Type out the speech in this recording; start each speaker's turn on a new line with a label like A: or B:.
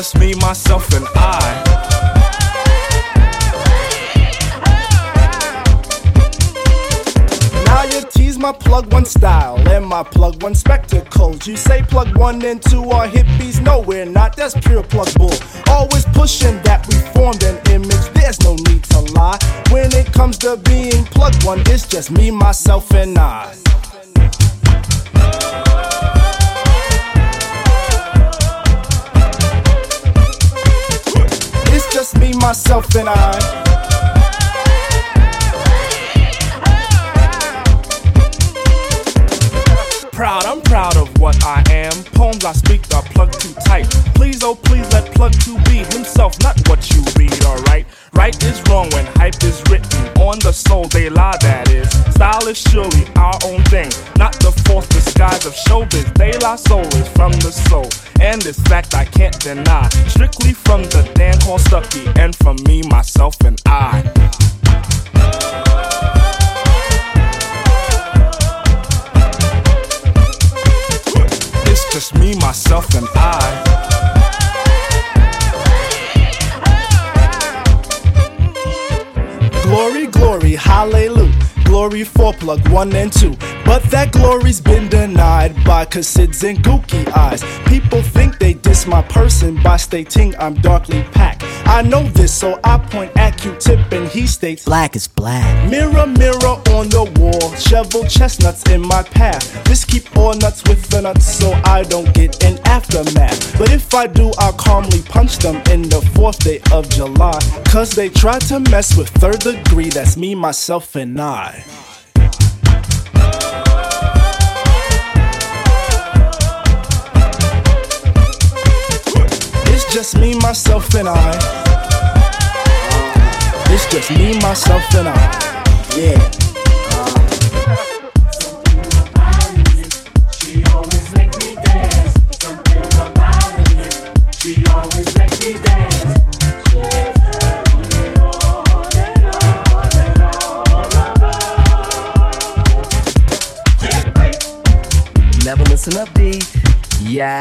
A: just me, myself, and I. Now you tease my plug one style and my plug one spectacles. You say plug one and two are hippies. No, we're not, that's pure plug bull. Always pushing that we formed an image, there's no need to lie. When it comes to being plug one, it's just me, myself, and I. It's just me, myself, and I. I'm proud of what I am. Poems I speak are plugged too tight. Please, oh please, let plug 2 be himself, not what you read, alright? Right is wrong when hype is written on the soul, they lie, that is. Style is surely our own thing, not the false disguise of showbiz. De La Soul is from the soul, and this fact I can't deny. Strictly from the Dan called Stucky, and from me, myself, and I. It's just me, myself, and I. Glory, glory, hallelujah. Glory for plug 1 and 2. But that glory's been denied by Cassids and Gookie eyes. People think they diss my person by stating I'm darkly packed. I know this, so I point at Q-Tip and he states
B: black is black.
A: Mirror, mirror on the wall, shovel chestnuts in my path. Just keep all nuts with the nuts so I don't get an aftermath. But if I do, I'll calmly punch them in the 4th day of July. Cause they tried to mess with 3rd degree, that's me, myself, and I. It's just me, myself, and I. It's just me, myself, and I. Yeah.
C: She always make me dance. Something about it. She always make me dance.
B: Never listen up, D. Yeah.